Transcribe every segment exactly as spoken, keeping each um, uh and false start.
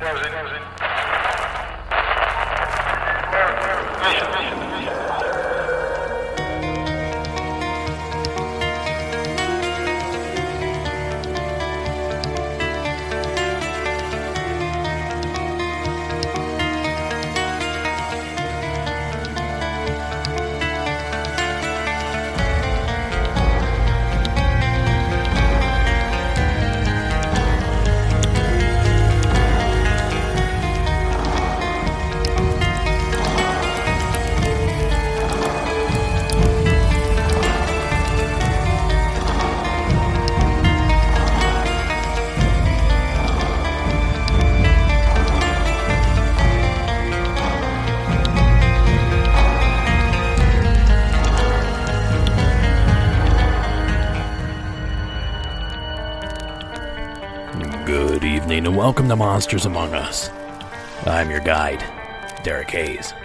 Good evening and welcome to Monsters Among Us. I'm your guide, Derek Hayes.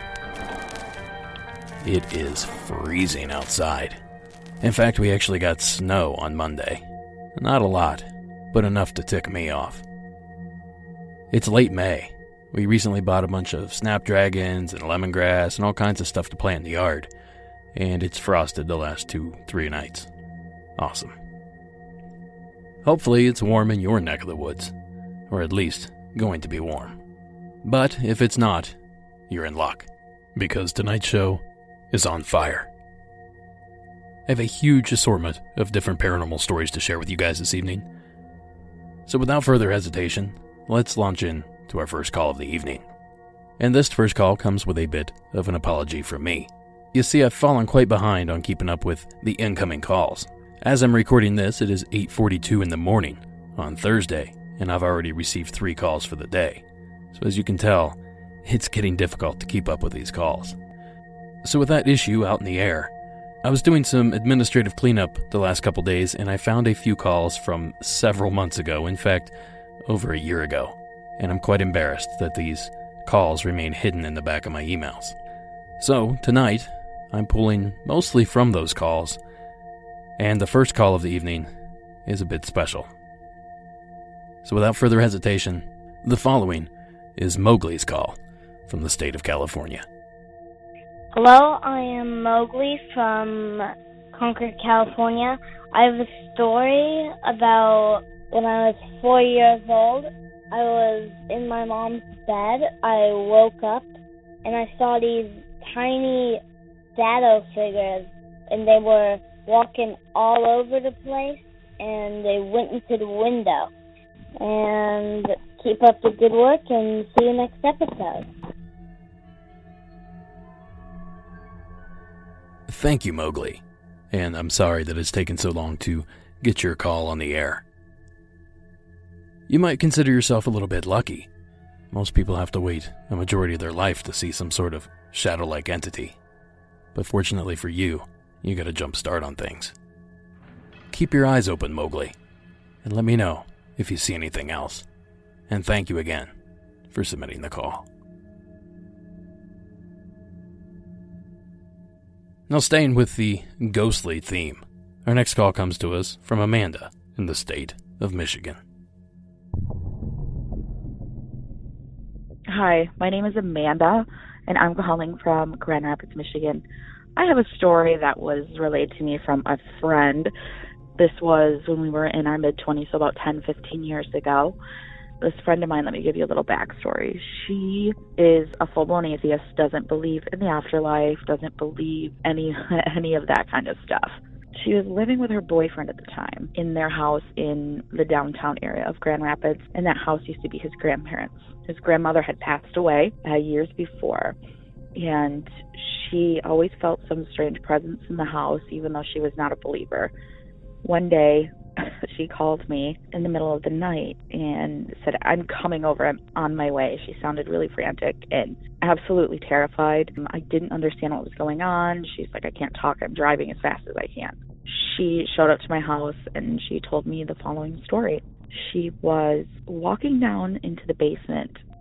It is freezing outside. In fact, we actually got snow on Monday. Not a lot, but enough to tick me off. It's late May. We recently bought a bunch of snapdragons and lemongrass and all kinds of stuff to plant in the yard, and it's frosted the last two, three nights. Awesome. Hopefully it's warm in your neck of the woods, or at least going to be warm. But if it's not, you're in luck, because tonight's show is on fire. I have a huge assortment of different paranormal stories to share with you guys this evening. So without further hesitation, let's launch in to our first call of the evening. And this first call comes with a bit of an apology from me. You see, I've fallen quite behind on keeping up with the incoming calls. As I'm recording this, it is eight forty-two in the morning on Thursday, and I've already received three calls for the day. So as you can tell, it's getting difficult to keep up with these calls. So with that issue out in the air, I was doing some administrative cleanup the last couple days, and I found a few calls from several months ago, in fact, over a year ago. And I'm quite embarrassed that these calls remain hidden in the back of my emails. So tonight, I'm pulling mostly from those calls, and the first call of the evening is a bit special. So without further hesitation, the following is Mowgli's call from the state of California. Hello, I am Mowgli from Concord, California. I have a story about when I was four years old. I was in my mom's bed. I woke up and I saw these tiny shadow figures, and they were walking all over the place, and they went into the window. And keep up the good work, and see you next episode. Thank you, Mowgli. And I'm sorry that it's taken so long to get your call on the air. You might consider yourself a little bit lucky. Most people have to wait a majority of their life to see some sort of shadow-like entity. But fortunately for you, you got a jump start on things. Keep your eyes open, Mowgli, and let me know if you see anything else. And thank you again for submitting the call. Now, staying with the ghostly theme, our next call comes to us from Amanda in the state of Michigan. Hi, my name is Amanda, and I'm calling from Grand Rapids, Michigan. I have a story that was relayed to me from a friend. This was when we were in our mid-twenties, so about ten, fifteen years ago. This friend of mine, let me give you a little backstory. She is a full-blown atheist, doesn't believe in the afterlife, doesn't believe any any of that kind of stuff. She was living with her boyfriend at the time in their house in the downtown area of Grand Rapids, and that house used to be his grandparents'. His grandmother had passed away uh, years before, and she always felt some strange presence in the house, even though she was not a believer. One day, she called me in the middle of the night and said, "I'm coming over. I'm on my way." She sounded really frantic and absolutely terrified. I didn't understand what was going on. She's like, "I can't talk. I'm driving as fast as I can." She showed up to my house and she told me the following story. She was walking down into the basement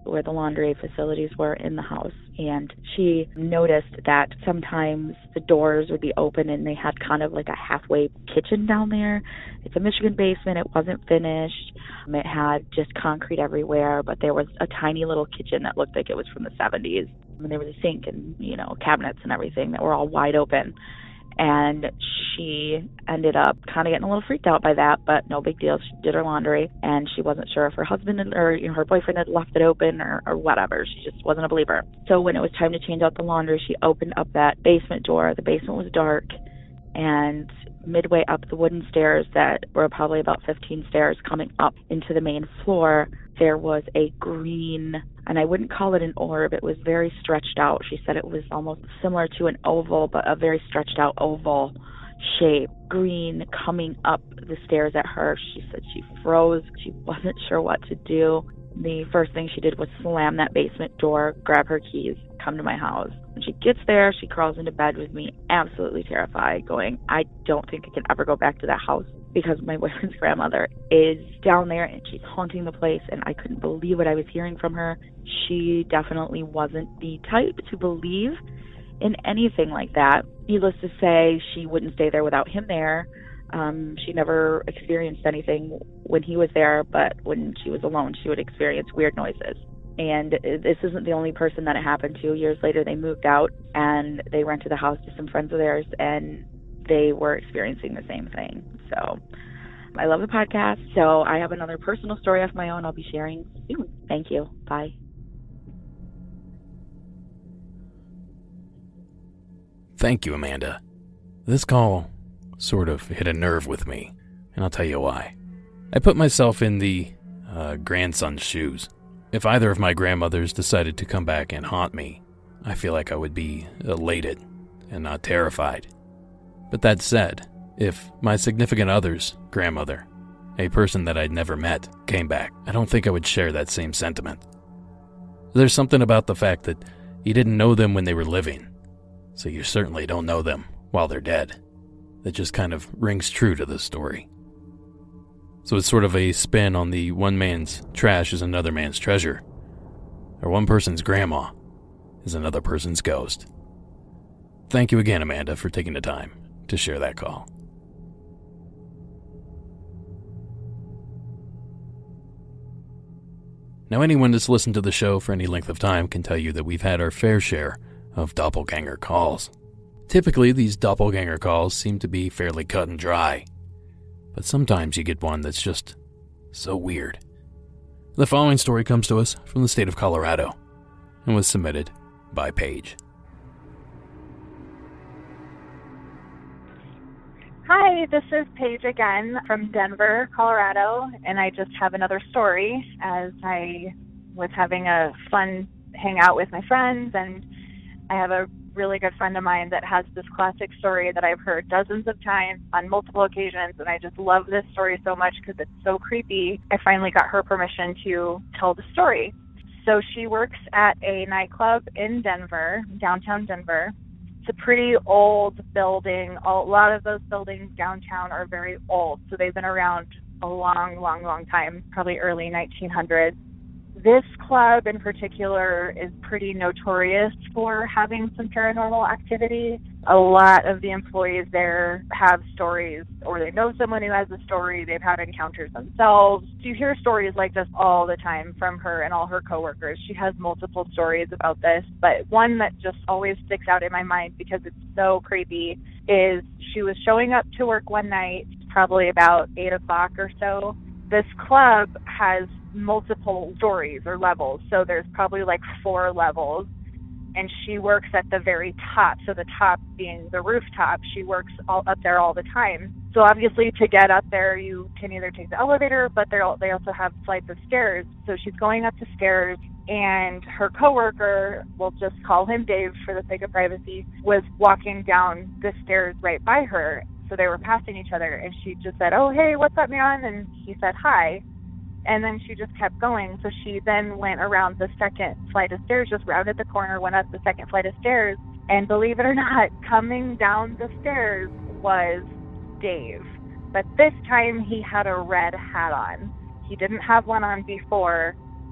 where the laundry facilities were in the house. And she noticed that sometimes the doors would be open and they had kind of like a halfway kitchen down there. It's a Michigan basement. It wasn't finished. It had just concrete everywhere, but there was a tiny little kitchen that looked like it was from the seventies. And there was a sink and, you know, cabinets and everything that were all wide open. And she ended up kind of getting a little freaked out by that, but no big deal. She did her laundry, and she wasn't sure if her husband had, or you know, her boyfriend had left it open or, or whatever. She just wasn't a believer. So when it was time to change out the laundry, she opened up that basement door. The basement was dark, and midway up the wooden stairs that were probably about fifteen stairs coming up into the main floor, there was a green, and I wouldn't call it an orb, it was very stretched out. She said it was almost similar to an oval, but a very stretched out oval shape, green, coming up the stairs at her. She said she froze. She wasn't sure what to do. The first thing she did was slam that basement door, grab her keys, come to my house. When she gets there, she crawls into bed with me, absolutely terrified, going, I don't think I can ever go back to that house because my boyfriend's grandmother is down there and she's haunting the place, and I couldn't believe what I was hearing from her. She definitely wasn't the type to believe in anything like that. Needless to say, she wouldn't stay there without him there. Um, she never experienced anything when he was there, but when she was alone, she would experience weird noises. And this isn't the only person that it happened to. Years later, they moved out and they rented the house to some friends of theirs, and they were experiencing the same thing. So I love the podcast. So I have another personal story of my own I'll be sharing soon. Thank you. Bye. Thank you, Amanda. This call sort of hit a nerve with me, and I'll tell you why. I put myself in the uh, grandson's shoes. If either of my grandmothers decided to come back and haunt me, I feel like I would be elated and not terrified. But that said, if my significant other's grandmother, a person that I'd never met, came back, I don't think I would share that same sentiment. There's something about the fact that you didn't know them when they were living, so you certainly don't know them while they're dead. That just kind of rings true to this story. So it's sort of a spin on the one man's trash is another man's treasure, or one person's grandma is another person's ghost. Thank you again, Amanda, for taking the time to share that call. Now, anyone that's listened to the show for any length of time can tell you that we've had our fair share of doppelganger calls. Typically, these doppelganger calls seem to be fairly cut and dry, but sometimes you get one that's just so weird. The following story comes to us from the state of Colorado and was submitted by Paige. Hi, this is Paige again from Denver, Colorado, and I just have another story as I was having a fun hangout with my friends, and I have a really good friend of mine that has this classic story that I've heard dozens of times on multiple occasions, and I just love this story so much because it's so creepy. I finally got her permission to tell the story. So she works at a nightclub in Denver, downtown Denver. It's a pretty old building. A lot of those buildings downtown are very old, so they've been around a long, long, long time, probably early nineteen hundreds. This club in particular is pretty notorious for having some paranormal activity. A lot of the employees there have stories, or they know someone who has a story. They've had encounters themselves. You hear stories like this all the time from her and all her coworkers. She has multiple stories about this, but one that just always sticks out in my mind because it's so creepy is she was showing up to work one night, probably about eight o'clock or so. This club has multiple stories or levels, so there's probably like four levels, and she works at the very top, so the top being the rooftop. She works all up there all the time. So obviously to get up there, you can either take the elevator, but they also have flights of stairs. So she's going up the stairs, and her coworker, we'll just call him Dave for the sake of privacy, was walking down the stairs right by her. So they were passing each other, and she just said, "Oh, hey, what's up, man?" And he said, "Hi." And then she just kept going. So she then went around the second flight of stairs, just rounded the corner, went up the second flight of stairs. And believe it or not, coming down the stairs was Dave. But this time he had a red hat on. He didn't have one on before.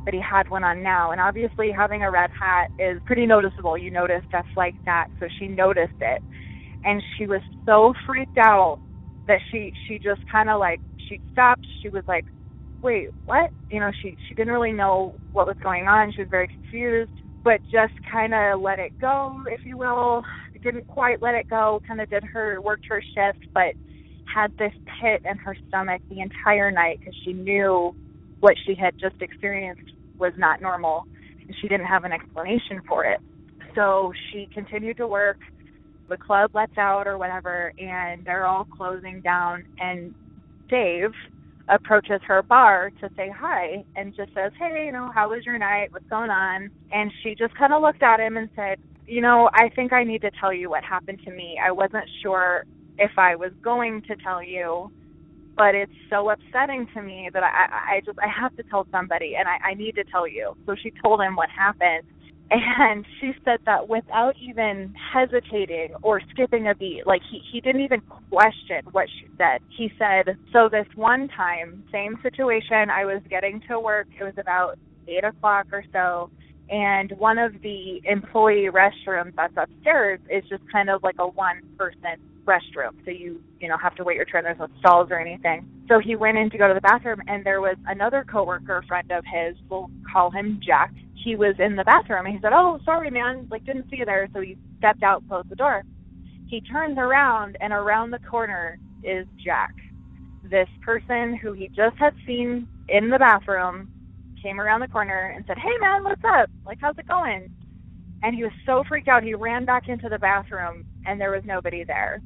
but he had one on now. And obviously having a red hat is pretty noticeable. You notice stuff like that. So she noticed it. And she was so freaked out that she, she just kind of like, she stopped. She was like, wait, what? You know, she, she didn't really know what was going on. She was very confused, but just kind of let it go, if you will. Didn't quite let it go, kind of did her, worked her shift, but had this pit in her stomach the entire night because she knew what she had just experienced was not normal, and she didn't have an explanation for it. So she continued to work. The club lets out or whatever, and they're all closing down, and Dave approaches her bar to say hi and just says, hey, you know, how was your night? What's going on? And she just kind of looked at him and said, you know, I think I need to tell you what happened to me. I wasn't sure if I was going to tell you, but it's so upsetting to me that I, I just, I have to tell somebody, and I, I need to tell you. So she told him what happened. And she said that without even hesitating or skipping a beat, like he, he didn't even question what she said. He said, so this one time, same situation, I was getting to work. It was about eight o'clock or so. And one of the employee restrooms that's upstairs is just kind of like a one-person restroom. So you, you know, have to wait your turn. There's no stalls or anything. So he went in to go to the bathroom, and there was another coworker friend of his, we'll call him Jack. He was in the bathroom, and he said, oh, sorry, man, like, didn't see you there. So he stepped out, closed the door. He turns around, and around the corner is Jack. This person who he just had seen in the bathroom came around the corner and said, hey, man, what's up? Like, how's it going? And he was so freaked out, he ran back into the bathroom, and there was nobody there.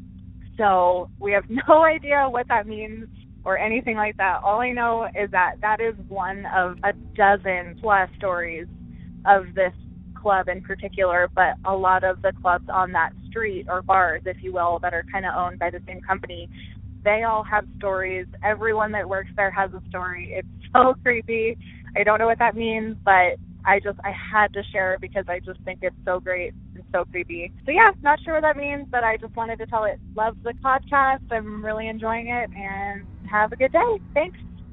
So we have no idea what that means or anything like that. All I know is that that is one of a dozen plus stories of this club in particular, but a lot of the clubs on that street, or bars, if you will, that are kind of owned by the same company, they all have stories. Everyone that works there has a story. It's so creepy. I don't know what that means, but I just, I had to share it because I just think it's so great and so creepy. So yeah, not sure what that means, but I just wanted to tell it. Love the podcast. I'm really enjoying it, and have a good day. Thanks.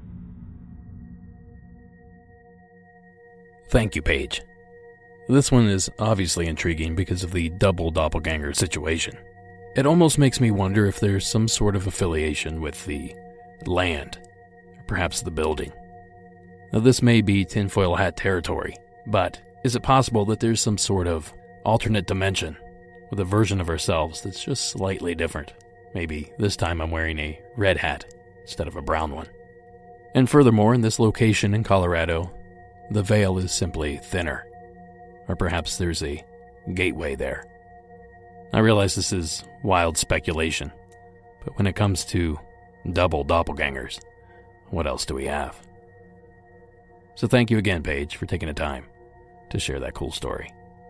Thank you, Paige. This one is obviously intriguing because of the double doppelganger situation. It almost makes me wonder if there's some sort of affiliation with the land, or perhaps the building. Now, this may be tinfoil hat territory, but is it possible that there's some sort of alternate dimension with a version of ourselves that's just slightly different? Maybe this time I'm wearing a red hat instead of a brown one. And furthermore, in this location in Colorado, the veil is simply thinner. Or perhaps there's a gateway there. I realize this is wild speculation, but when it comes to double doppelgangers, what else do we have? So thank you again, Paige, for taking the time to share that cool story.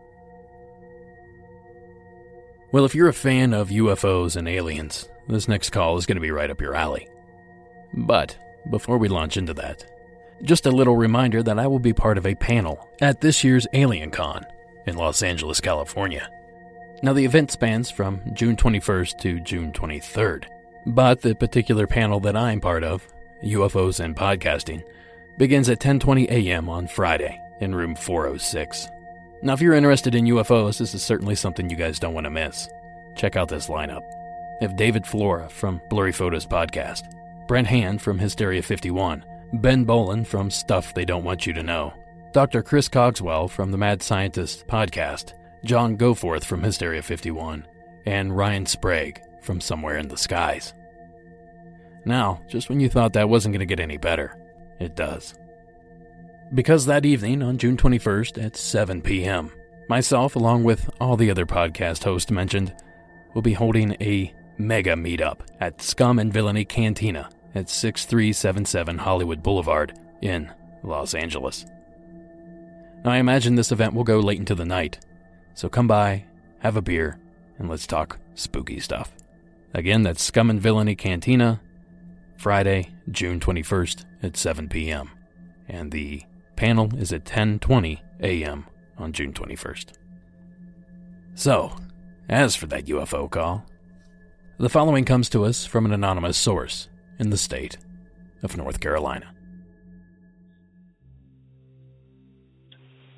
Well, if you're a fan of U F Os and aliens, this next call is going to be right up your alley. But before we launch into that, just a little reminder that I will be part of a panel at this year's AlienCon in Los Angeles, California. Now, the event spans from June twenty-first to June twenty-third, but the particular panel that I'm part of, U F Os and Podcasting, begins at ten twenty a.m. on Friday in room four oh six. Now, if you're interested in U F Os, this is certainly something you guys don't want to miss. Check out this lineup. We have David Flora from Blurry Photos Podcast, Brent Hand from Hysteria fifty-one, Ben Boland from Stuff They Don't Want You to Know, Doctor Chris Cogswell from the Mad Scientist Podcast, John Goforth from Hysteria fifty-one, and Ryan Sprague from Somewhere in the Skies. Now, just when you thought that wasn't going to get any better, it does. Because that evening, on June twenty-first at seven p.m., myself, along with all the other podcast hosts mentioned, will be holding a mega meetup at Scum and Villainy Cantina at six three seven seven Hollywood Boulevard in Los Angeles. Now, I imagine this event will go late into the night, so come by, have a beer, and let's talk spooky stuff. Again, that's Scum and Villainy Cantina, Friday, June twenty-first at seven p.m. And the panel is at ten twenty a.m. on June twenty-first. So, as for that U F O call, the following comes to us from an anonymous source in the state of North Carolina.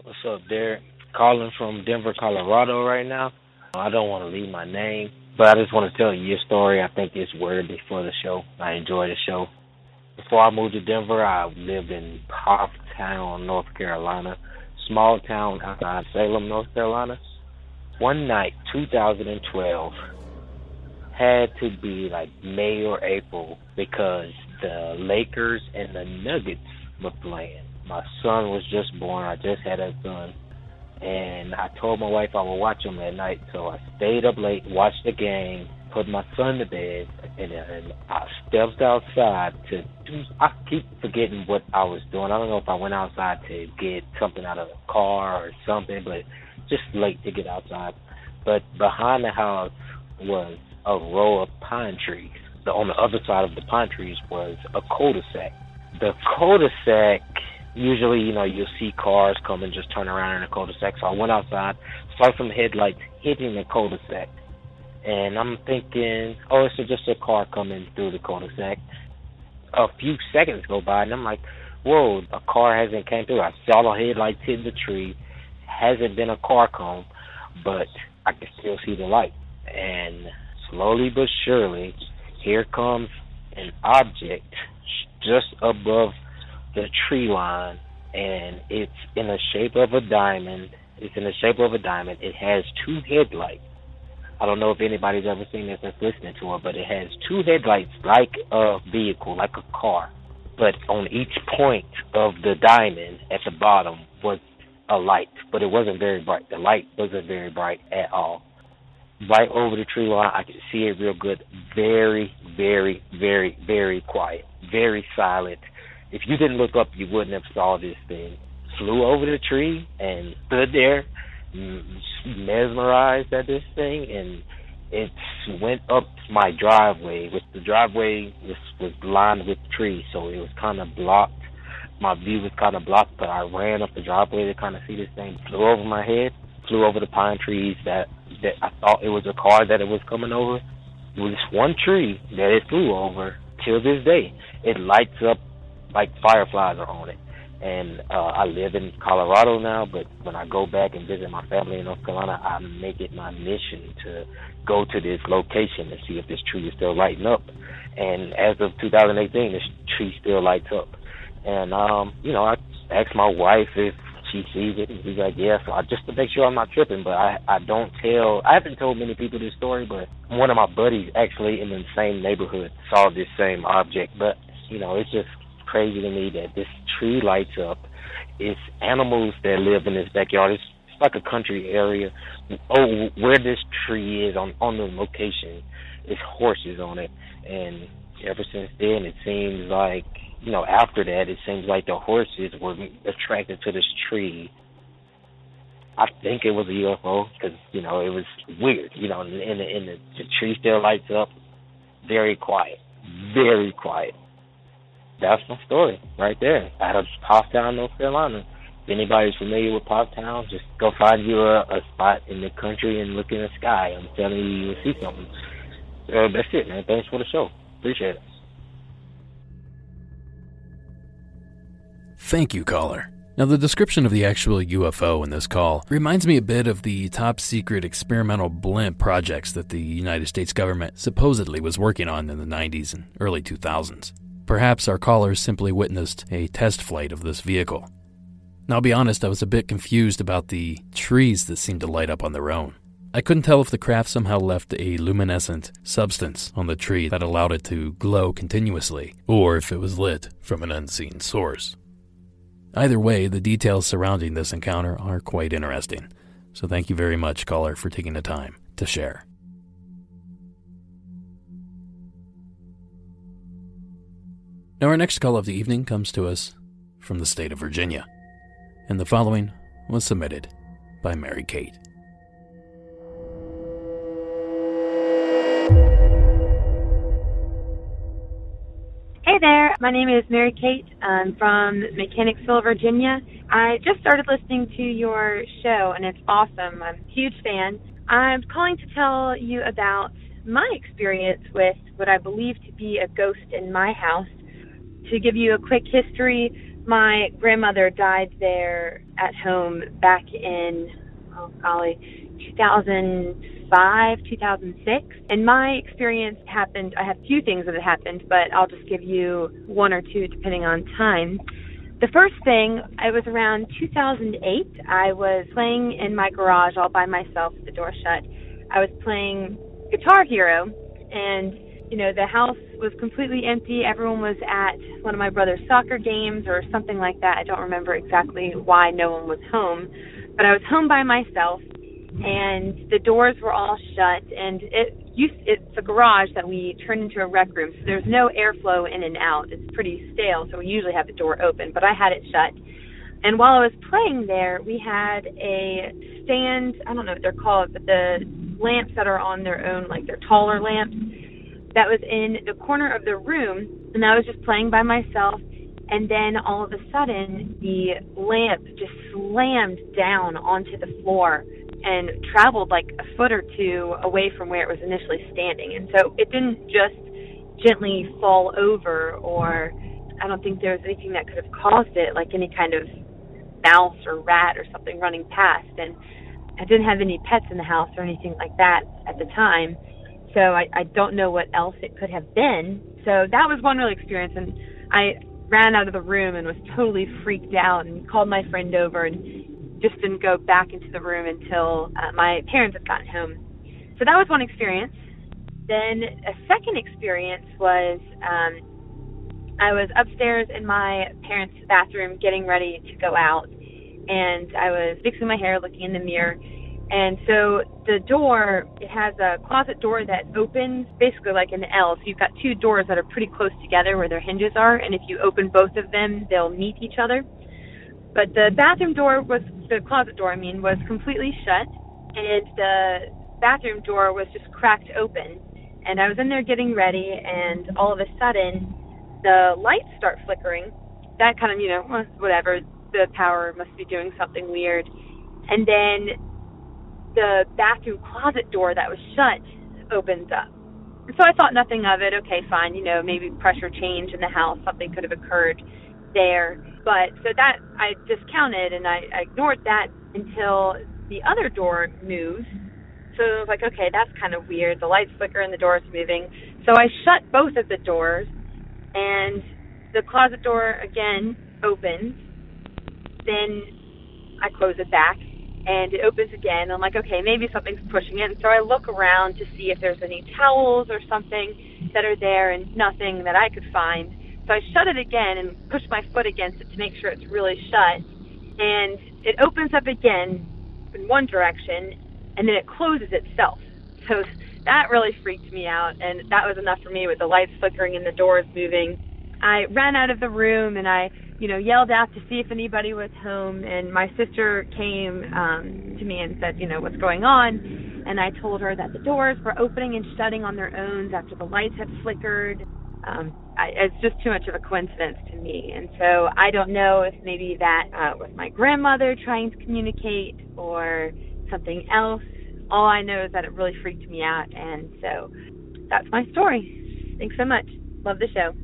What's up, Derek? Calling from Denver, Colorado right now. I don't want to leave my name, but I just want to tell you your story. I think it's worthy for the show. I enjoy the show. Before I moved to Denver, I lived in Hofftown, North Carolina, small town outside Salem, North Carolina. One night, two thousand twelve, had to be like May or April because the Lakers and the Nuggets were playing. My son was just born. I just had a son. And I told my wife I would watch them at night. So I stayed up late, watched the game, put my son to bed, and, and I stepped outside to do, I keep forgetting what I was doing. I don't know if I went outside to get something out of the car or something, but just late to get outside. But behind the house was a row of pine trees. The, on the other side of the pine trees was a cul-de-sac. The cul-de-sac, usually, you know, you'll see cars come and just turn around in a cul-de-sac. So I went outside, saw some headlights hitting the cul-de-sac. And I'm thinking, oh, it's just a car coming through the cul-de-sac. A few seconds go by, and I'm like, whoa, a car hasn't came through. I saw the headlights hit the tree. Hasn't been a car come, but I can still see the light. And slowly but surely, here comes an object just above the tree line, and it's in the shape of a diamond. It's in the shape of a diamond. It has two headlights. I don't know if anybody's ever seen this that's listening to it, but it has two headlights like a vehicle, like a car. But on each point of the diamond at the bottom was a light, but it wasn't very bright. The light wasn't very bright at all. Right over the tree line, I could see it real good. Very, very, very, very quiet. Very silent. If you didn't look up, you wouldn't have saw this thing. Flew over the tree and stood there, mesmerized at this thing, and it went up my driveway. With the driveway was, was lined with trees, so it was kind of blocked. My view was kind of blocked, but I ran up the driveway to kind of see this thing. Flew over my head, flew over the pine trees that, that I thought it was a car that it was coming over. It was one tree that it flew over. Till this day, it lights up like fireflies are on it. And uh, I live in Colorado now, but when I go back and visit my family in North Carolina, I make it my mission to go to this location and see if this tree is still lighting up. And as of two thousand eighteen, this tree still lights up. And, um, you know, I asked my wife if she sees it, and she's like, yeah, so I, just to make sure I'm not tripping, but I, I don't tell, I haven't told many people this story, but one of my buddies actually in the same neighborhood saw this same object. But, you know, it's just crazy to me that this tree lights up. It's animals that live in this backyard. It's, it's like a country area. Oh, where this tree is on, on the location, it's horses on it. And ever since then, it seems like, you know, after that, it seems like the horses were attracted to this tree. I think it was a U F O because, you know, it was weird. You know, and the, and the, the tree still lights up. Very quiet. Very quiet. That's my story right there out of Hofftown, North Carolina. If anybody's familiar with Hofftown, just go find you a, a spot in the country and look in the sky. I'm telling you, you'll see something. Uh, that's it, man. Thanks for the show. Appreciate it. Thank you, caller. Now, the description of the actual U F O in this call reminds me a bit of the top-secret experimental blimp projects that the United States government supposedly was working on in the nineties and early two thousands. Perhaps our callers simply witnessed a test flight of this vehicle. Now, I'll be honest, I was a bit confused about the trees that seemed to light up on their own. I couldn't tell if the craft somehow left a luminescent substance on the tree that allowed it to glow continuously, or if it was lit from an unseen source. Either way, the details surrounding this encounter are quite interesting, so thank you very much, caller, for taking the time to share. Now, our next call of the evening comes to us from the state of Virginia, and the following was submitted by Mary Kate. Hey there, my name is Mary Kate. I'm from Mechanicsville, Virginia. I just started listening to your show, and it's awesome. I'm a huge fan. I'm calling to tell you about my experience with what I believe to be a ghost in my house. To give you a quick history, My grandmother died there at home back in, oh golly, two thousand five, two thousand six. And my experience happened, I have a few things that had happened, but I'll just give you one or two depending on time. The first thing, I was around two thousand eight. I was playing in my garage all by myself with the door shut. I was playing Guitar Hero, and you know, the house was completely empty. Everyone was at one of my brother's soccer games or something like that. I don't remember exactly why no one was home, but I was home by myself, and the doors were all shut, and it used, it's a garage that we turned into a rec room, so there's no airflow in and out. It's pretty stale, so we usually have the door open, but I had it shut. And while I was playing there, we had a stand, I don't know what they're called, but the lamps that are on their own, like they're taller lamps, that was in the corner of the room, and I was just playing by myself, and then all of a sudden, the lamp just slammed down onto the floor and traveled like a foot or two away from where it was initially standing. And so it didn't just gently fall over, or I don't think there was anything that could have caused it, like any kind of mouse or rat or something running past. And I didn't have any pets in the house or anything like that at the time. So I, I don't know what else it could have been. So that was one real experience, and I ran out of the room and was totally freaked out and called my friend over and just didn't go back into the room until uh, my parents had gotten home. So that was one experience. Then a second experience was um, I was upstairs in my parents' bathroom getting ready to go out, and I was fixing my hair, looking in the mirror. And so the door, it has a closet door that opens basically like an L. So you've got two doors that are pretty close together where their hinges are, and if you open both of them, they'll meet each other. But the bathroom door was, the closet door, I mean, was completely shut, and the bathroom door was just cracked open. And I was in there getting ready, and all of a sudden, the lights start flickering. That kind of, you know, whatever, the power must be doing something weird. And then the bathroom closet door that was shut opens up. And so I thought nothing of it. Okay, fine, you know, maybe pressure change in the house, something could have occurred there. But so that I discounted, and I, I ignored that until the other door moves. So I was like, okay, that's kind of weird. The lights flicker and the door is moving. So I shut both of the doors, and the closet door again opens. Then I close it back, and it opens again. I'm like, okay, maybe something's pushing it. And so I look around to see if there's any towels or something that are there, and nothing that I could find. So I shut it again and push my foot against it to make sure it's really shut. And it opens up again in one direction, and then it closes itself. So that really freaked me out, and that was enough for me with the lights flickering and the doors moving. I ran out of the room, and I, you know, yelled out to see if anybody was home, and my sister came um, to me and said, you know, what's going on? And I told her that the doors were opening and shutting on their own after the lights had flickered. Um, I, it's just too much of a coincidence to me. And so I don't know if maybe that uh, was my grandmother trying to communicate or something else. All I know is that it really freaked me out, and so that's my story. Thanks so much. Love the show.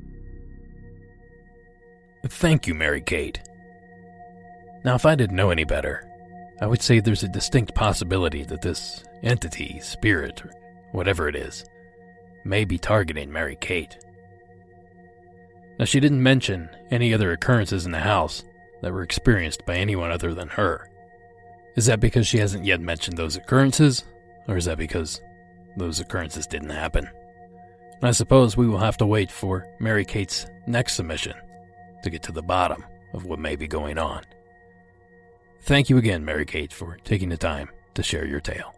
Thank you, Mary Kate. Now, if I didn't know any better, I would say there's a distinct possibility that this entity, spirit, or whatever it is, may be targeting Mary Kate. Now, she didn't mention any other occurrences in the house that were experienced by anyone other than her. Is that because she hasn't yet mentioned those occurrences, or is that because those occurrences didn't happen? And I suppose we will have to wait for Mary Kate's next submission to get to the bottom of what may be going on. Thank you again, Mary Kate, for taking the time to share your tale.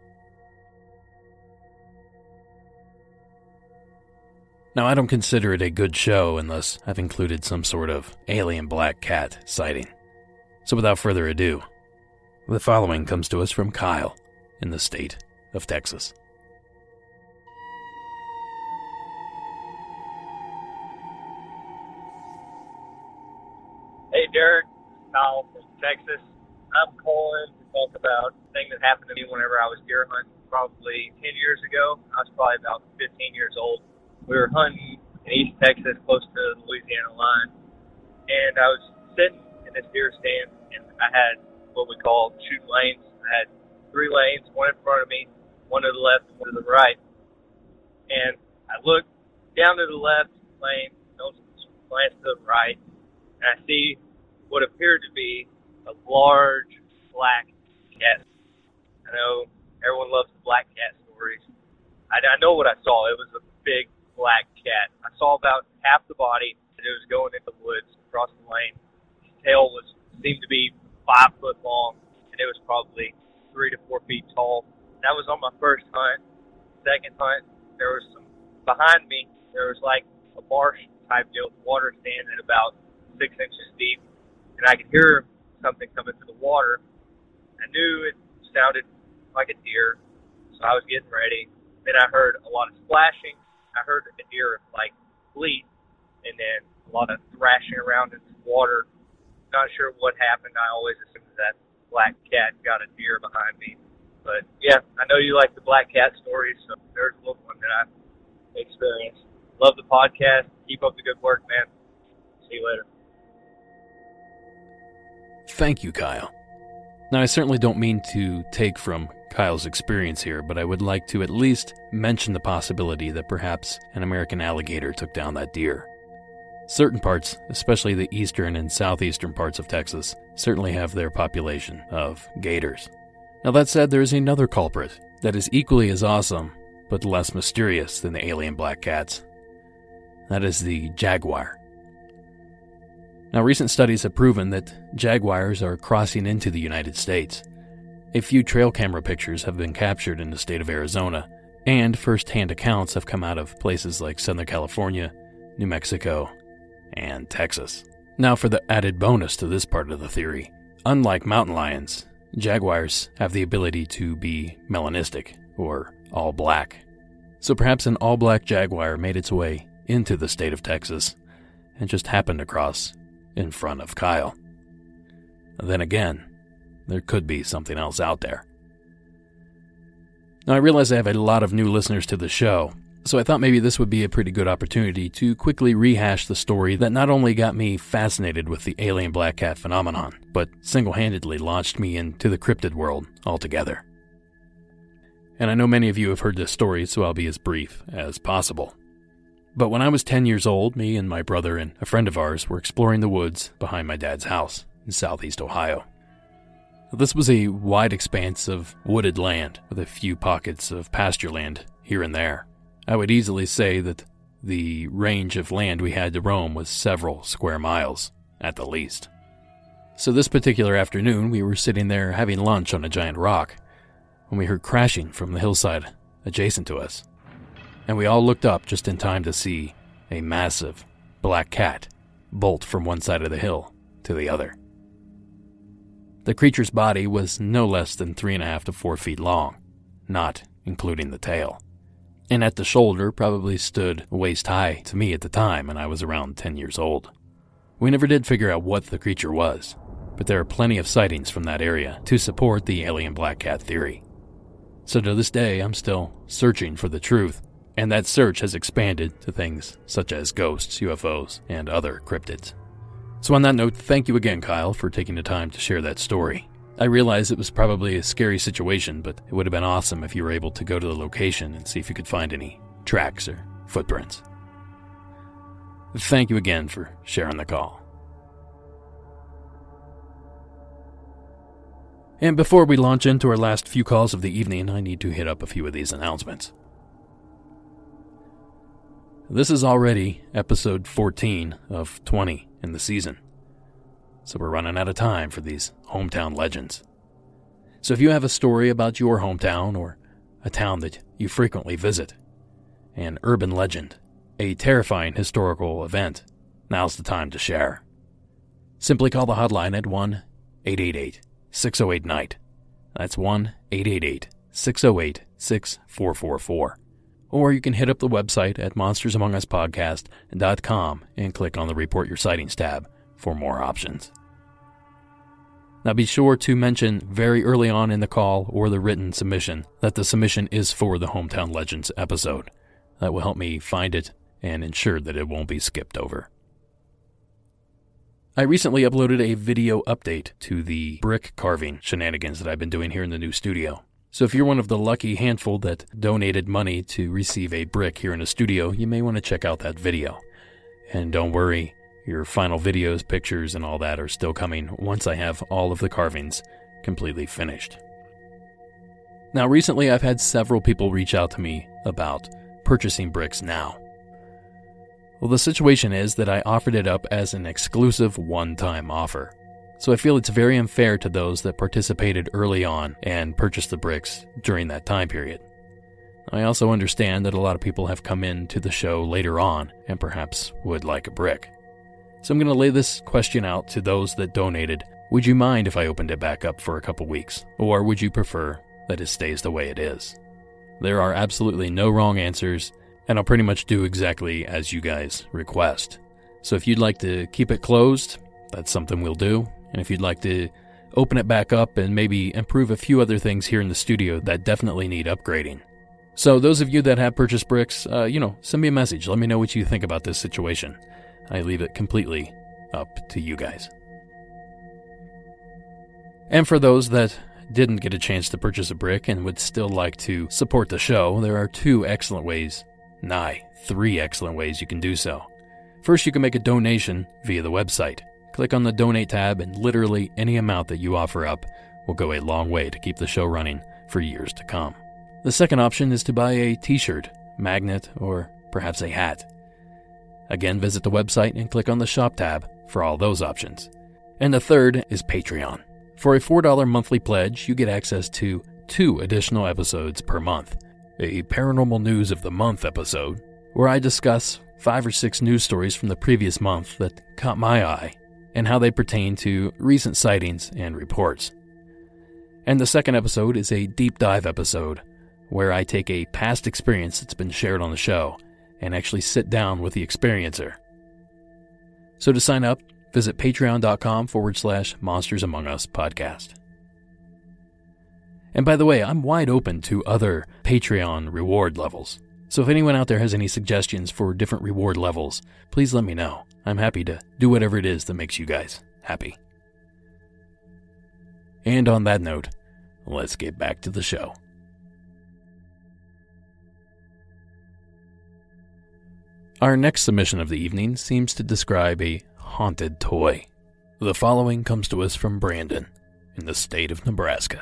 Now, I don't consider it a good show unless I've included some sort of alien black cat sighting. So without further ado, the following comes to us from Kyle in the state of Texas. Hey, Derek, Kyle from Texas. I'm calling to talk about a thing that happened to me whenever I was deer hunting probably ten years ago. I was probably about fifteen years old. We were hunting in East Texas close to the Louisiana line, and I was sitting in this deer stand, and I had what we call shooting lanes. I had three lanes, one in front of me, one to the left, and one to the right. And I looked down to the left lane, glance to the right, and I see what appeared to be a large black cat. I know everyone loves the black cat stories. I, I know what I saw. It was a big black cat. I saw about half the body, and it was going into the woods across the lane. His tail was seemed to be five foot long, and it was probably three to four feet tall. That was on my first hunt. Second hunt, there was some behind me. There was like a marsh type deal, water standing about six inches deep, and I could hear something coming through the water. I knew it sounded like a deer, so I was getting ready. Then I heard a lot of splashing. I heard a deer like bleat, and then a lot of thrashing around in the water. Not sure what happened. I always assumed that black cat got a deer behind me. But yeah, I know you like the black cat stories, so there's a little one that I've experienced. Love the podcast. Keep up the good work, man. See you later. Thank you, Kyle. Now, I certainly don't mean to take from Kyle's experience here, but I would like to at least mention the possibility that perhaps an American alligator took down that deer. Certain parts, especially the eastern and southeastern parts of Texas, certainly have their population of gators. Now, that said, there is another culprit that is equally as awesome, but less mysterious than the alien black cats. That is the jaguar. Now, recent studies have proven that jaguars are crossing into the United States. A few trail camera pictures have been captured in the state of Arizona, and first-hand accounts have come out of places like Southern California, New Mexico, and Texas. Now, for the added bonus to this part of the theory, unlike mountain lions, jaguars have the ability to be melanistic, or all black. So perhaps an all-black jaguar made its way into the state of Texas and just happened to cross in front of Kyle. Then again, there could be something else out there. Now, I realize I have a lot of new listeners to the show, so I thought maybe this would be a pretty good opportunity to quickly rehash the story that not only got me fascinated with the alien black cat phenomenon, but single-handedly launched me into the cryptid world altogether. And I know many of you have heard this story, so I'll be as brief as possible. But when I was ten years old, me and my brother and a friend of ours were exploring the woods behind my dad's house in southeast Ohio. This was a wide expanse of wooded land with a few pockets of pasture land here and there. I would easily say that the range of land we had to roam was several square miles, at the least. So this particular afternoon, we were sitting there having lunch on a giant rock when we heard crashing from the hillside adjacent to us. And we all looked up just in time to see a massive black cat bolt from one side of the hill to the other. The creature's body was no less than three and a half to four feet long, not including the tail. And at the shoulder probably stood waist high to me at the time, and I was around ten years old. We never did figure out what the creature was, but there are plenty of sightings from that area to support the alien black cat theory. So to this day, I'm still searching for the truth, and that search has expanded to things such as ghosts, U F Os, and other cryptids. So on that note, thank you again, Kyle, for taking the time to share that story. I realize it was probably a scary situation, but it would have been awesome if you were able to go to the location and see if you could find any tracks or footprints. Thank you again for sharing the call. And before we launch into our last few calls of the evening, I need to hit up a few of these announcements. This is already episode fourteen of twenty in the season, so we're running out of time for these hometown legends. So if you have a story about your hometown or a town that you frequently visit, an urban legend, a terrifying historical event, now's the time to share. Simply call the hotline at one eight eight eight six oh eight night. That's one eight eight eight six oh eight six four four four. Or you can hit up the website at monsters among us podcast dot com and click on the Report Your Sightings tab for more options. Now be sure to mention very early on in the call or the written submission that the submission is for the Hometown Legends episode. That will help me find it and ensure that it won't be skipped over. I recently uploaded a video update to the brick carving shenanigans that I've been doing here in the new studio. So if you're one of the lucky handful that donated money to receive a brick here in the studio, you may want to check out that video. And don't worry, your final videos, pictures, and all that are still coming once I have all of the carvings completely finished. Now, recently I've had several people reach out to me about purchasing bricks now. Well, the situation is that I offered it up as an exclusive one-time offer. So I feel it's very unfair to those that participated early on and purchased the bricks during that time period. I also understand that a lot of people have come in to the show later on and perhaps would like a brick. So I'm going to lay this question out to those that donated. Would you mind if I opened it back up for a couple weeks? Or would you prefer that it stays the way it is? There are absolutely no wrong answers, and I'll pretty much do exactly as you guys request. So if you'd like to keep it closed, that's something we'll do. And if you'd like to open it back up and maybe improve a few other things here in the studio that definitely need upgrading. So those of you that have purchased bricks, uh, you know, send me a message. Let me know what you think about this situation. I leave it completely up to you guys. And for those that didn't get a chance to purchase a brick and would still like to support the show, there are two excellent ways, nigh, three excellent ways you can do so. First, you can make a donation via the website. Click on the donate tab, and literally any amount that you offer up will go a long way to keep the show running for years to come. The second option is to buy a t-shirt, magnet, or perhaps a hat. Again, visit the website and click on the shop tab for all those options. And the third is Patreon. For a four dollars monthly pledge, you get access to two additional episodes per month. A Paranormal News of the Month episode, where I discuss five or six news stories from the previous month that caught my eye and how they pertain to recent sightings and reports. And the second episode is a deep dive episode where I take a past experience that's been shared on the show and actually sit down with the experiencer. So to sign up, visit patreon.com forward slash Monsters Among Us podcast. And by the way, I'm wide open to other Patreon reward levels. So if anyone out there has any suggestions for different reward levels, please let me know. I'm happy to do whatever it is that makes you guys happy. And on that note, let's get back to the show. Our next submission of the evening seems to describe a haunted toy. The following comes to us from Brandon in the state of Nebraska.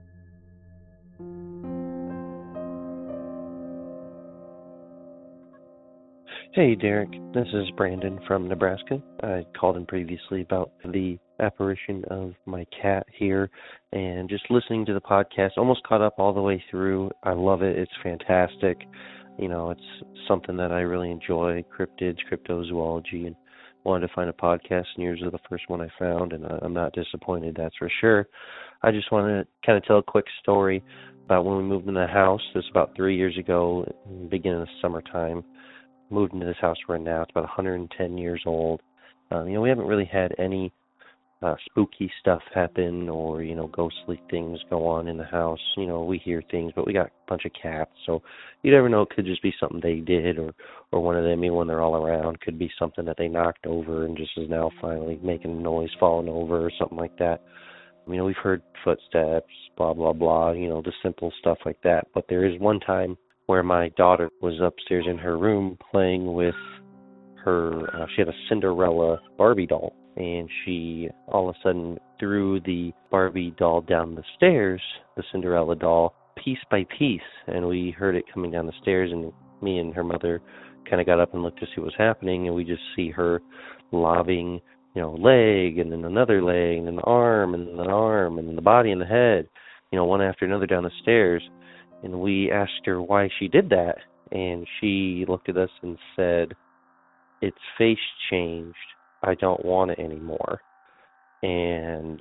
Hey Derek, this is Brandon from Nebraska. I called in previously about the apparition of my cat here, and just listening to the podcast, almost caught up all the way through. I love it. It's fantastic. You know, it's something that I really enjoy, cryptids, cryptozoology, and wanted to find a podcast, and yours are the first one I found, and I'm not disappointed, that's for sure. I just want to kind of tell a quick story about when we moved in the house. This was about three years ago, beginning of the summertime. Moved into this house we're in now. It's about one hundred ten years old. Um, you know, we haven't really had any uh, spooky stuff happen or, you know, ghostly things go on in the house. You know, we hear things, but we got a bunch of cats, so you never know. It could just be something they did, or, or one of them, even when they're all around, could be something that they knocked over and just is now finally making a noise, falling over, or something like that. You know, we've heard footsteps, blah, blah, blah, you know, the simple stuff like that. But there is one time where my daughter was upstairs in her room playing with her, uh, she had a Cinderella Barbie doll, and she all of a sudden threw the Barbie doll down the stairs, the Cinderella doll, piece by piece, and we heard it coming down the stairs, and me and her mother kind of got up and looked to see what was happening, and we just see her lobbing, you know, leg, and then another leg, and then the arm, and then an arm, and then the body and the head, you know, one after another down the stairs. And we asked her why she did that, and she looked at us and said, "Its face changed. I don't want it anymore." And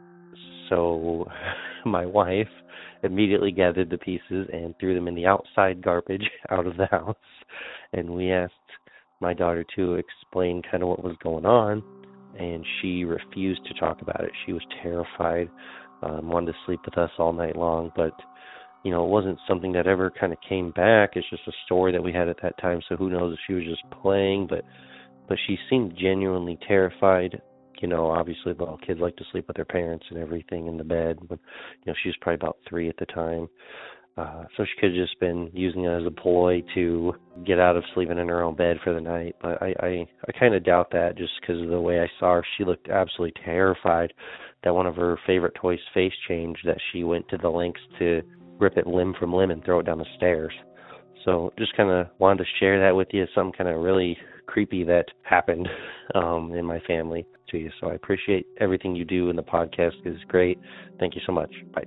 so my wife immediately gathered the pieces and threw them in the outside garbage out of the house. And we asked my daughter to explain kind of what was going on, and she refused to talk about it. She was terrified, um, wanted to sleep with us all night long, but you know, it wasn't something that ever kind of came back. It's just a story that we had at that time, so who knows if she was just playing, but but she seemed genuinely terrified you know, obviously little kids like to sleep with their parents and everything in the bed. But, you know, she was probably about three at the time. Uh, so she could have just been using it as a ploy to get out of sleeping in her own bed for the night. But I, I, I kind of doubt that just because of the way I saw her. She looked absolutely terrified that one of her favorite toys face changed, that she went to the lengths to rip it limb from limb and throw it down the stairs. So just kind of wanted to share that with you, something kind of really creepy that happened um, in my family to you. So I appreciate everything you do, and the podcast is great. Thank you so much. Bye.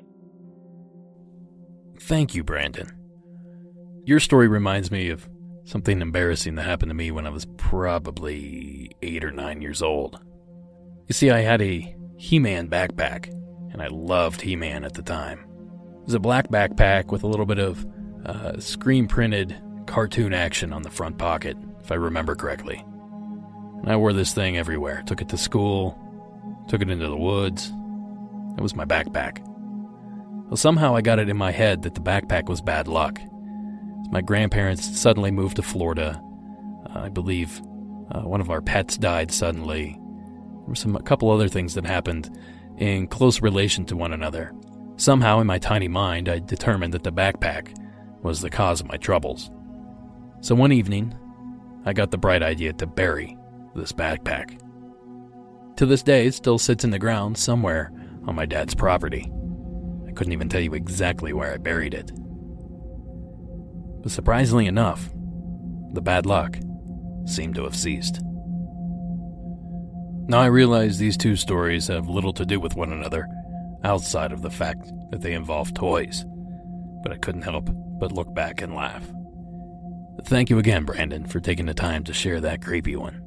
Thank you, Brandon. Your story reminds me of something embarrassing that happened to me when I was probably eight or nine years old. You see, I had a He-Man backpack, and I loved He-Man at the time. It was a black backpack with a little bit of uh, screen-printed cartoon action on the front pocket, if I remember correctly. And I wore this thing everywhere. Took it to school, took it into the woods. It was my backpack. Well, somehow I got it in my head that the backpack was bad luck. My grandparents suddenly moved to Florida. Uh, I believe uh, one of our pets died suddenly. There were some a couple other things that happened in close relation to one another. Somehow in my tiny mind, I determined that the backpack was the cause of my troubles. So one evening, I got the bright idea to bury this backpack. To this day, it still sits in the ground somewhere on my dad's property. I couldn't even tell you exactly where I buried it. But surprisingly enough, the bad luck seemed to have ceased. Now I realize these two stories have little to do with one another, outside of the fact that they involve toys, but I couldn't help but look back and laugh. Thank you again, Brandon, for taking the time to share that creepy one.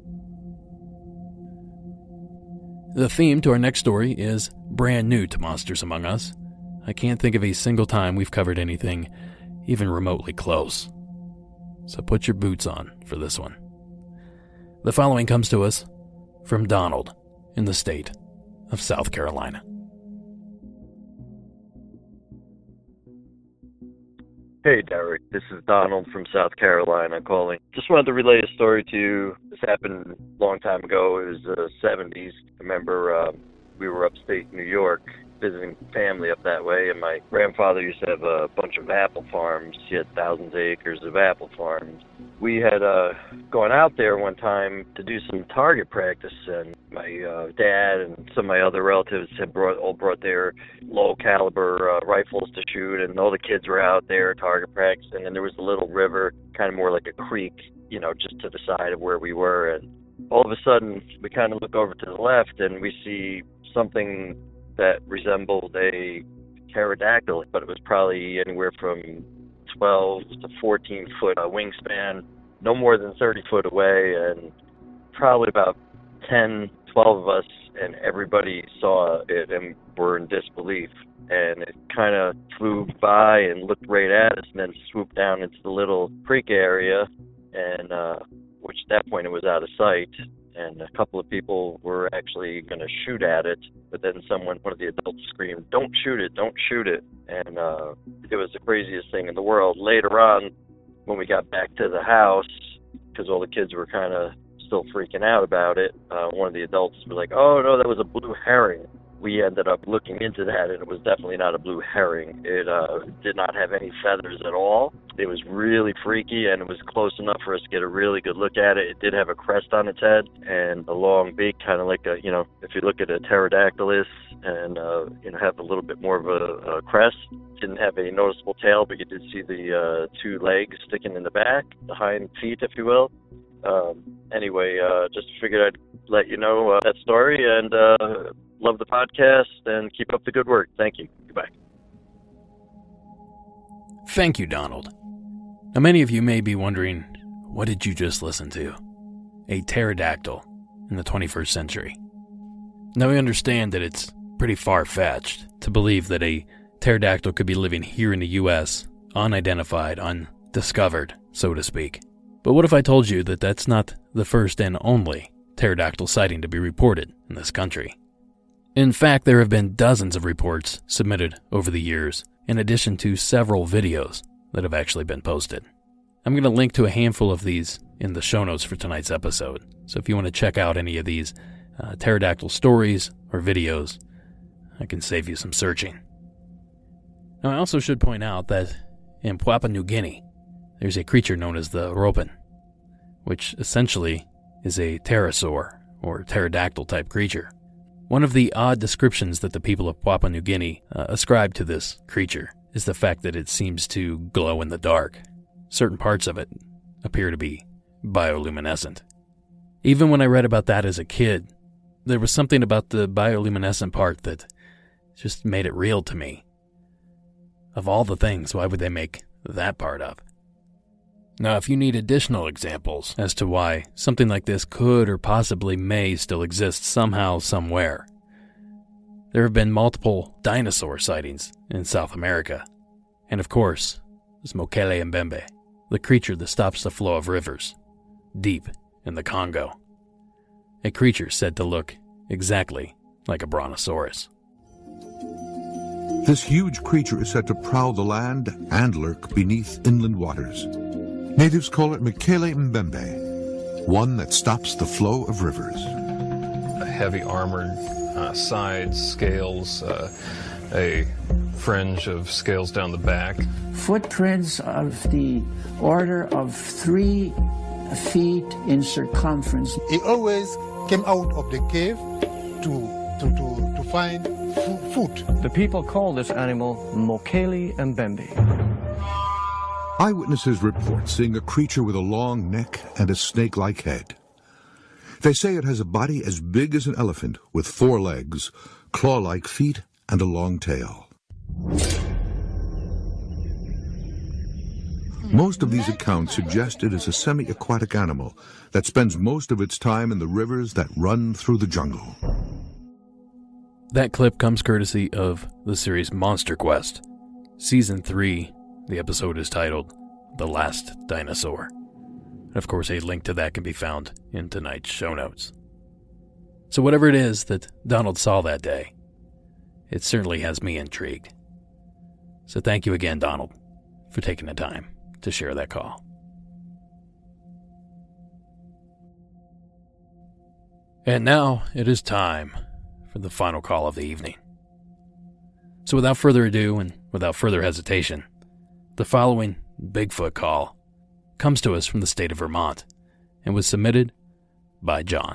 The theme to our next story is brand new to Monsters Among Us. I can't think of a single time we've covered anything even remotely close. So put your boots on for this one. The following comes to us from Donald in the state of South Carolina. Hey, Derek. This is Donald from South Carolina calling. Just wanted to relay a story to you. This happened a long time ago. It was the seventies. I remember uh, we were upstate New York visiting family up that way, and my grandfather used to have a bunch of apple farms. He had thousands of acres of apple farms. We had uh, gone out there one time to do some target practice, and my uh, dad and some of my other relatives had brought all brought their low caliber uh, rifles to shoot, and all the kids were out there target practicing. And there was a little river, kind of more like a creek, you know, just to the side of where we were. And all of a sudden, we kind of look over to the left, and we see something that resembled a pterodactyl, but it was probably anywhere from twelve to fourteen foot uh, wingspan, no more than thirty foot away, and probably about ten, twelve of us, and everybody saw it and were in disbelief. And it kind of flew by and looked right at us, and then swooped down into the little creek area, and uh, which at that point it was out of sight. And a couple of people were actually going to shoot at it, but then someone, one of the adults screamed, "Don't shoot it, don't shoot it." And uh, it was the craziest thing in the world. Later on, when we got back to the house, because all the kids were kind of still freaking out about it, uh, one of the adults was like, "Oh, no, that was a blue herring." We ended up looking into that, and it was definitely not a blue herring. It uh, did not have any feathers at all. It was really freaky, and it was close enough for us to get a really good look at it. It did have a crest on its head and a long beak, kind of like a, you know, if you look at a pterodactylus, and, uh, you know, have a little bit more of a, a crest. Didn't have a noticeable tail, but you did see the uh, two legs sticking in the back, the hind feet, if you will. Um, anyway, uh, just figured I'd let you know uh, that story, and uh, love the podcast, and keep up the good work. Thank you. Goodbye. Thank you, Donald. Now, many of you may be wondering, what did you just listen to? A pterodactyl in the twenty-first century. Now, we understand that it's pretty far-fetched to believe that a pterodactyl could be living here in the U S, unidentified, undiscovered, so to speak. But what if I told you that that's not the first and only pterodactyl sighting to be reported in this country? In fact, there have been dozens of reports submitted over the years, in addition to several videos that have actually been posted. I'm going to link to a handful of these in the show notes for tonight's episode, so if you want to check out any of these uh, pterodactyl stories or videos, I can save you some searching. Now, I also should point out that in Papua New Guinea, there's a creature known as the Ropen, which essentially is a pterosaur or pterodactyl-type creature. One of the odd descriptions that the people of Papua New Guinea uh, ascribe to this creature is the fact that it seems to glow in the dark. Certain parts of it appear to be bioluminescent. Even when I read about that as a kid, there was something about the bioluminescent part that just made it real to me. Of all the things, why would they make that part up? Now, if you need additional examples as to why something like this could or possibly may still exist somehow, somewhere, there have been multiple dinosaur sightings in South America. And of course, there's Mokele Mbembe, the creature that stops the flow of rivers, deep in the Congo. A creature said to look exactly like a brontosaurus. This huge creature is said to prowl the land and lurk beneath inland waters. Natives call it Mokele Mbembe, one that stops the flow of rivers. Heavy armored uh, sides, scales, uh, a fringe of scales down the back. Footprints of the order of three feet in circumference. He always came out of the cave to, to, to, to find f- food. The people call this animal Mokele Mbembe. Eyewitnesses report seeing a creature with a long neck and a snake-like head. They say it has a body as big as an elephant with four legs, claw-like feet, and a long tail. Most of these accounts suggest it is a semi-aquatic animal that spends most of its time in the rivers that run through the jungle. That clip comes courtesy of the series Monster Quest. Season three, the episode is titled The Last Dinosaur. And of course, a link to that can be found in tonight's show notes. So whatever it is that Donald saw that day, it certainly has me intrigued. So thank you again, Donald, for taking the time to share that call. And now it is time for the final call of the evening. So without further ado and without further hesitation, the following Bigfoot call comes to us from the state of Vermont and was submitted by John.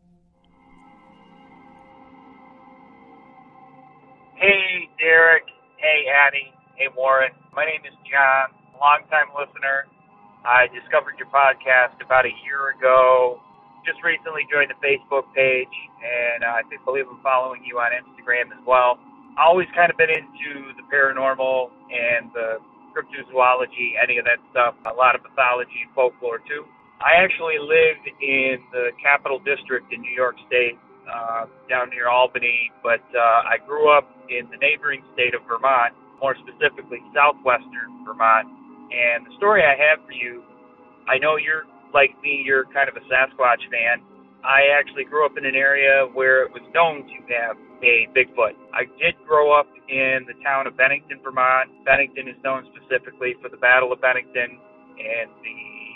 Hey, Derek. Hey, Addie. Hey, Warren. My name is John, longtime listener. I discovered your podcast about a year ago. Just recently joined the Facebook page, and I think believe I'm following you on Instagram as well. Always kind of been into the paranormal and the cryptozoology, any of that stuff. A lot of mythology and folklore, too. I actually lived in the Capital District in New York State, uh, down near Albany, but uh, I grew up in the neighboring state of Vermont, more specifically southwestern Vermont. And the story I have for you, I know you're, like me, you're kind of a Sasquatch fan. I actually grew up in an area where it was known to have a Bigfoot. I did grow up in the town of Bennington, Vermont. Bennington is known specifically for the Battle of Bennington and the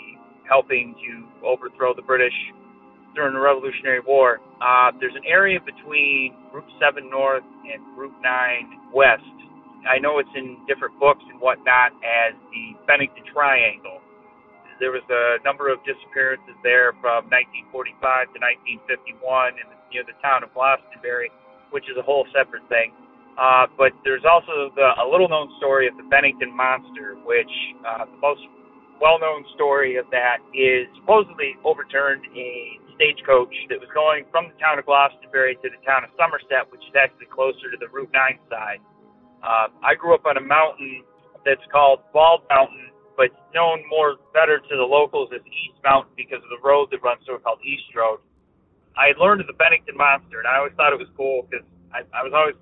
helping to overthrow the British during the Revolutionary War. Uh, there's an area between Route seven North and Route nine West. I know it's in different books and whatnot as the Bennington Triangle. There was a number of disappearances there from nineteen forty-five to nineteen fifty-one in the, near the town of Glastonbury, which is a whole separate thing. Uh, but there's also the, a little-known story of the Bennington Monster, which uh, the most well-known story of that is supposedly overturned a stagecoach that was going from the town of Glastonbury to the town of Somerset, which is actually closer to the Route nine side. Uh, I grew up on a mountain that's called Bald Mountain, but known more better to the locals as East Mountain because of the road that runs through it called East Road. I had learned of the Bennington Monster, and I always thought it was cool because I, I was always,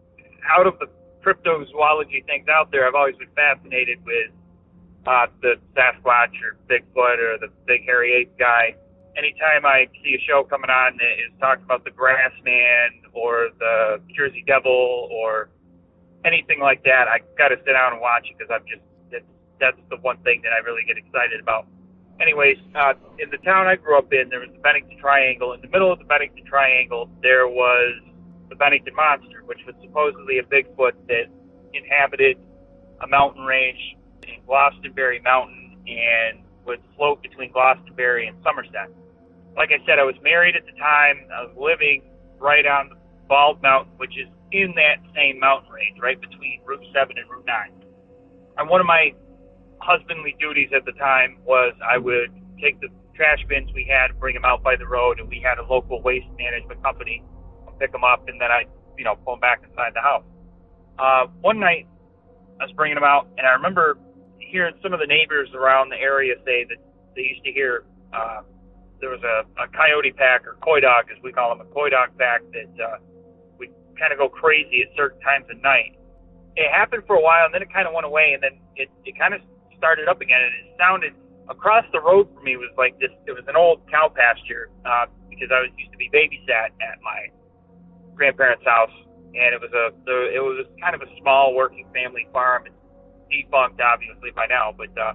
out of the cryptozoology things out there, I've always been fascinated with uh, the Sasquatch or Bigfoot or the big hairy ape guy. Anytime I see a show coming on that is talking about the Grassman or the Jersey Devil or anything like that, I got to sit down and watch it because I'm just, that's, that's the one thing that I really get excited about. anyways, uh, in the town I grew up in, there was the Bennington Triangle. In the middle of the Bennington Triangle, there was the Bennington Monster, which was supposedly a Bigfoot that inhabited a mountain range in Glastonbury Mountain and would float between Glastonbury and Somerset. Like I said, I was married at the time. I was living right on the Bald Mountain, which is in that same mountain range, right between Route seven and Route nine. And one of my husbandly duties at the time was I would take the trash bins we had and bring them out by the road, and we had a local waste management company pick them up, and then I, you know, pull them back inside the house. Uh, one night, I was bringing them out, and I remember hearing some of the neighbors around the area say that they used to hear uh, there was a, a coyote pack, or coy dog, as we call them, a coy dog pack that uh, would kind of go crazy at certain times of night. It happened for a while, and then it kind of went away, and then it, it kind of started up again, and it sounded across the road from me was like this. It was an old cow pasture uh, because I was used to be babysat at my grandparents' house, and it was a it was kind of a small working family farm. It's defunct, obviously, by now, but uh,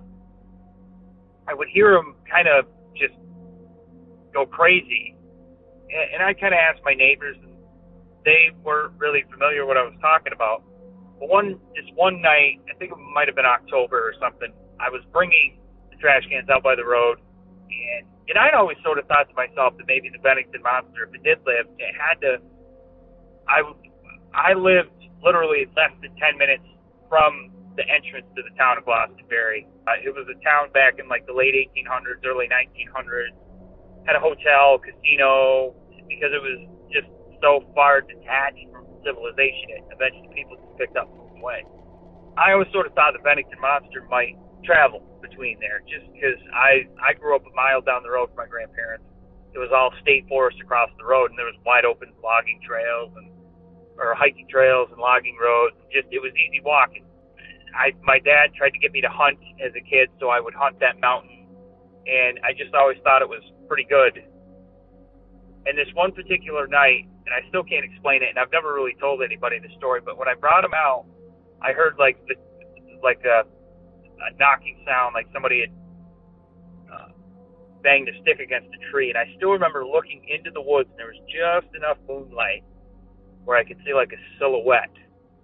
I would hear them kind of just go crazy, and, and I kind of asked my neighbors, and they weren't really familiar with what I was talking about. But one this one night, I think it might have been October or something, I was bringing the trash cans out by the road, and and I'd always sort of thought to myself that maybe the Bennington Monster, if it did live, it had to. I I lived literally less than ten minutes from the entrance to the town of Glastonbury. Uh, it was a town back in like the late eighteen hundreds, early nineteen hundreds. Had a hotel, casino, because it was just so far detached from civilization. It eventually people just picked up and moved away. I always sort of thought the Bennington Monster might travel between there, just because I I grew up a mile down the road from my grandparents. It was all state forest across the road, and there was wide open logging trails and or hiking trails and logging roads. Just it was easy walking. I my dad tried to get me to hunt as a kid, so I would hunt that mountain, and I just always thought it was pretty good. And this one particular night, and I still can't explain it, and I've never really told anybody the story, but when I brought him out, I heard like the like a, a knocking sound, like somebody had uh, banged a stick against a tree, and I still remember looking into the woods, and there was just enough moonlight where I could see like a silhouette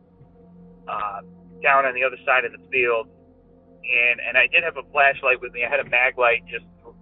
uh, down on the other side of the field, and and I did have a flashlight with me. I had a mag light. Just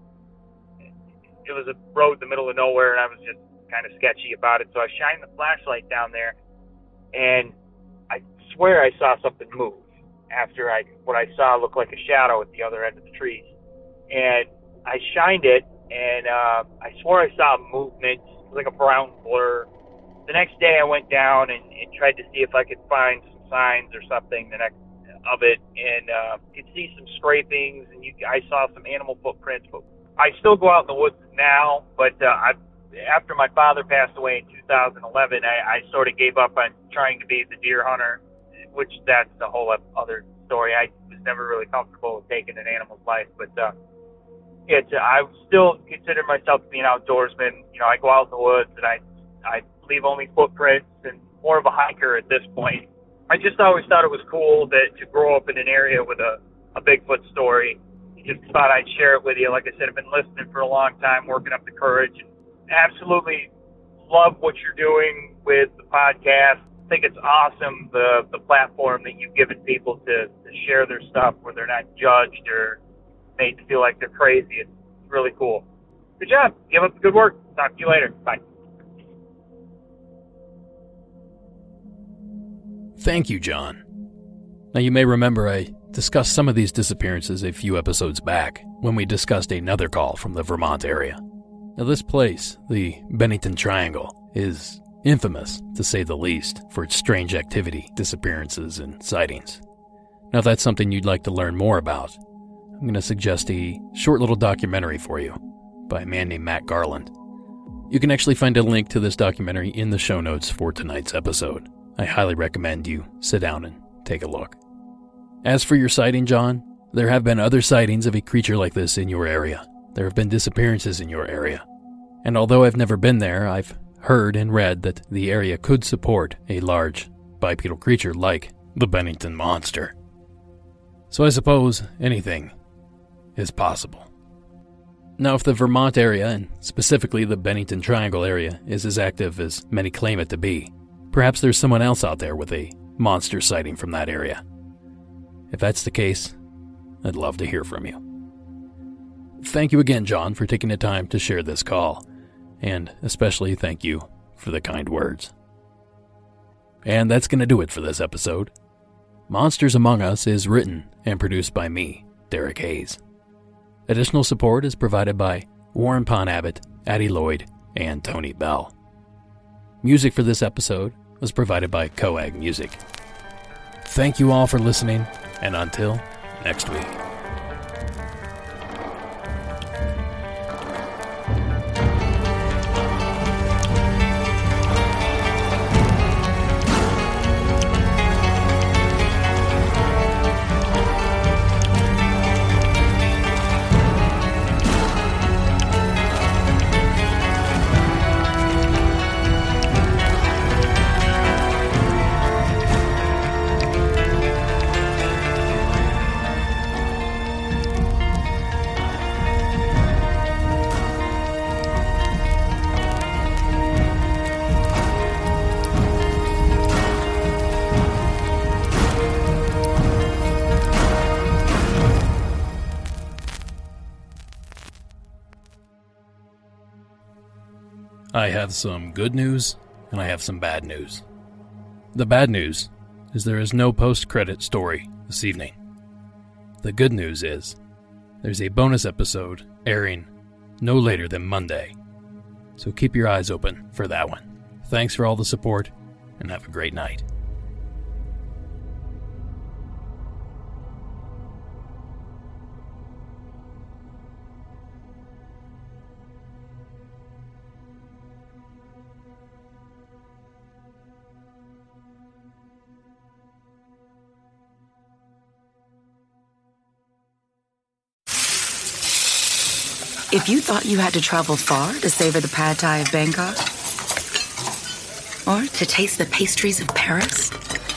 it was a road in the middle of nowhere, and I was just kind of sketchy about it. So I shined the flashlight down there, and I swear I saw something move after I what I saw looked like a shadow at the other end of the trees, and I shined it, and uh, I swore I saw movement, like a brown blur. The next day I went down and, and tried to see if I could find some signs or something the next of it, and uh, could see some scrapings, and you, I saw some animal footprints. But I still go out in the woods now, but uh, I, after my father passed away in two thousand eleven, I, I sort of gave up on trying to be the deer hunter, which that's a whole other story. I was never really comfortable with taking an animal's life, but uh, it's uh, I still consider myself to be an outdoorsman. You know, I go out in the woods and I I leave only footprints, and more of a hiker at this point. I just always thought it was cool that to grow up in an area with a, a Bigfoot story. Just thought I'd share it with you. Like I said, I've been listening for a long time, working up the courage. Absolutely love what you're doing with the podcast. I think it's awesome, the the platform that you've given people to, to share their stuff where they're not judged or made to feel like they're crazy. It's really cool. Good job. Give up the good work. Talk to you later. Bye. Thank you, John. Now, you may remember I discussed some of these disappearances a few episodes back when we discussed another call from the Vermont area. Now, this place, the Bennington Triangle, is infamous, to say the least, for its strange activity, disappearances, and sightings. Now, if that's something you'd like to learn more about, I'm going to suggest a short little documentary for you by a man named Matt Garland. You can actually find a link to this documentary in the show notes for tonight's episode. I highly recommend you sit down and take a look. As for your sighting, John, there have been other sightings of a creature like this in your area. There have been disappearances in your area. And although I've never been there, I've heard and read that the area could support a large bipedal creature like the Bennington Monster. So I suppose anything is possible. Now, if the Vermont area, and specifically the Bennington Triangle area, is as active as many claim it to be, perhaps there's someone else out there with a monster sighting from that area. If that's the case, I'd love to hear from you. Thank you again, John, for taking the time to share this call, and especially thank you for the kind words. And that's going to do it for this episode. Monsters Among Us is written and produced by me, Derek Hayes. Additional support is provided by Warren Pond Abbott, Addie Lloyd, and Tony Bell. Music for this episode was provided by Coag Music. Thank you all for listening, and until next week. I have some good news, and I have some bad news. The bad news is there is no post-credit story this evening. The good news is there's a bonus episode airing no later than Monday, so keep your eyes open for that one. Thanks for all the support, and have a great night. If you thought you had to travel far to savor the pad thai of Bangkok, or to taste the pastries of Paris,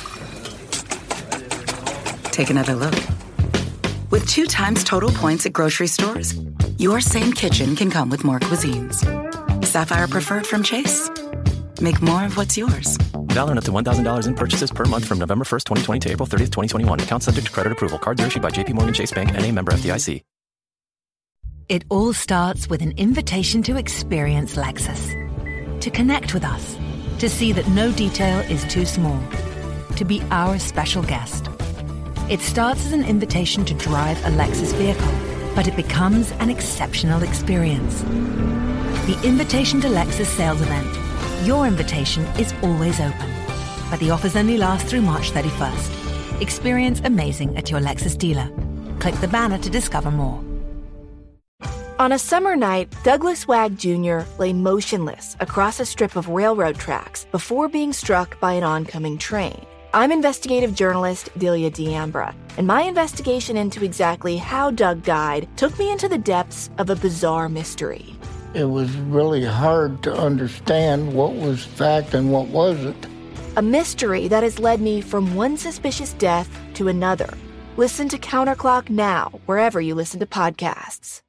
take another look. With two times total points at grocery stores, your same kitchen can come with more cuisines. Sapphire Preferred from Chase. Make more of what's yours. Valid on up to one thousand dollars in purchases per month from November first, twenty twenty to April thirtieth, twenty twenty-one. Account subject to credit approval. Cards are issued by J P Morgan Chase Bank, N A member F D I C. It all starts with an invitation to experience Lexus. To connect with us. To see that no detail is too small. To be our special guest. It starts as an invitation to drive a Lexus vehicle, but it becomes an exceptional experience. The Invitation to Lexus sales event. Your invitation is always open, but the offers only last through March thirty-first. Experience amazing at your Lexus dealer. Click the banner to discover more. On a summer night, Douglas Wag Junior lay motionless across a strip of railroad tracks before being struck by an oncoming train. I'm investigative journalist Delia D'Ambra, and my investigation into exactly how Doug died took me into the depths of a bizarre mystery. It was really hard to understand what was fact and what wasn't. A mystery that has led me from one suspicious death to another. Listen to Counterclock now, wherever you listen to podcasts.